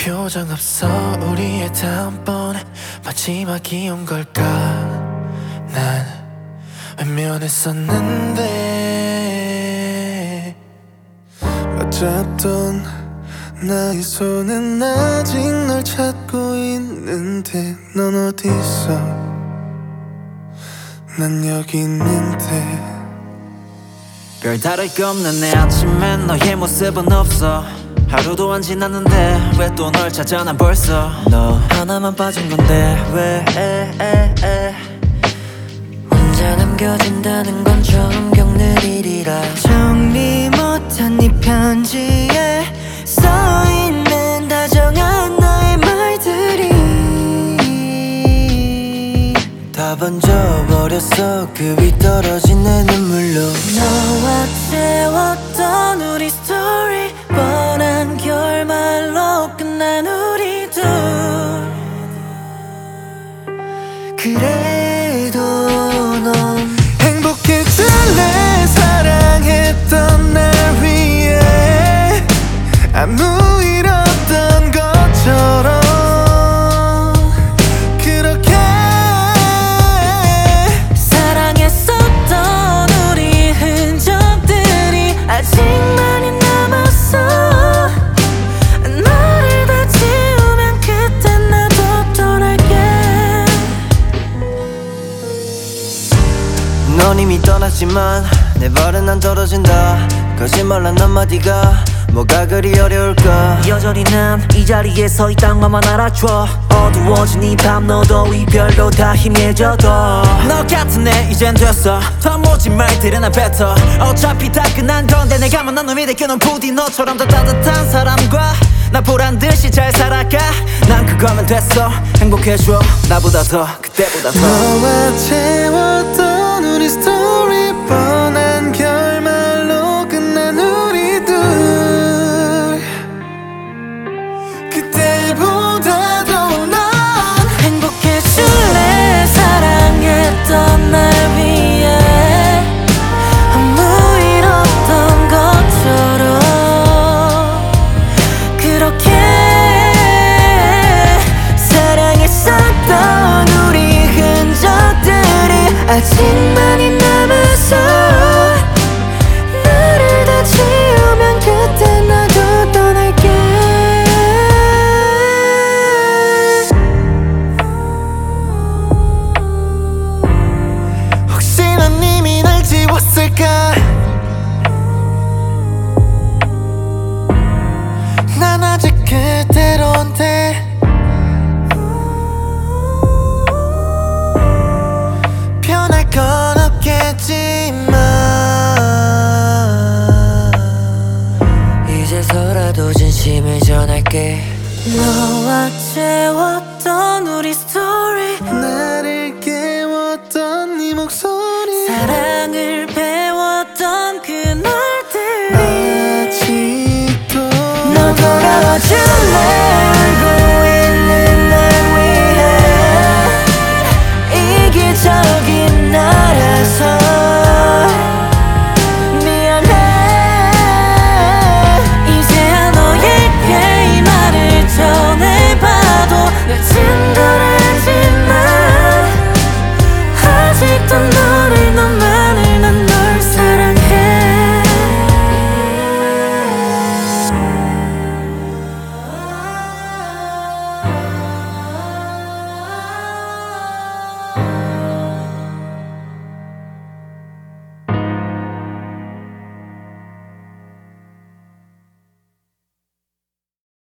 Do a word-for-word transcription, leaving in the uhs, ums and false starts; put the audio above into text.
표정 없어 우리의 다음번 마지막이 온 걸까. 난 외면했었는데 맞잡던 나의 손은 아직 널 찾고 있는데 넌 어딨어. 난 여기 있는데. 별다를 게 없는 내 아침엔 너의 모습은 없어. 하루도 안 지났는데 왜 또 널 찾아 난 벌써. 너 하나만 빠진 건데 왜 에, 에, 에. 혼자 남겨진다는 건 처음 겪는 일이라. 정리 못한 네 편지에 써있는 다정한 나의 말들이 다 번져버렸어 그 위 떨어진 내 눈물로. 너와 채웠던 우리 스토리 뻔한 결말로 끝난 우리 둘. 그래도 넌 행복해질래. 사랑했던 날 위해 아무 일 없던 것처럼 그렇게 사랑했었던 우리 흔적들이 아직 많이 남았어. 너를 다 지우면 그때 나도 떠날게. 넌 이미 떠났지만 내 발은 안 떨어진다. 거짓말한 한마디가 뭐가 그리 어려울까. 여전히 난 이 자리에 서 있단 것만 알아줘. 어두워진 이 밤 너도 이별로 다 희미해져도 너 같은 애 이젠 됐어. 더 모진 말들은 안 뱉어. 어차피 다 끝난 건데 내가 만난 놈이 될게 넌 부디 너처럼 더 따뜻한 사람과 나 보란듯이 잘 살아가. 난 그거면 됐어. 행복해져 나보다 더 그때보다 더. 너와 채웠던 우리 스토리 뻔한 결말로 끝난 우리 둘. 그때보다도 넌 행복해질래. 사랑했던 날 위해 아무 일 없던 것처럼 그렇게 사랑했었던 우리 흔적들이 아직 많이 남아서 너를 다 지우면 그때 나도 떠날게. 혹시 난 이미 날 지웠을까. 난 아직 그대로인데 변할 건 없겠지만 이제서라도 진심을 전할게. 너와 채웠던 우리 스토리 나를 깨웠던 네 목소리 사랑을 배웠던 그날들이 아직도 너 돌아와줘.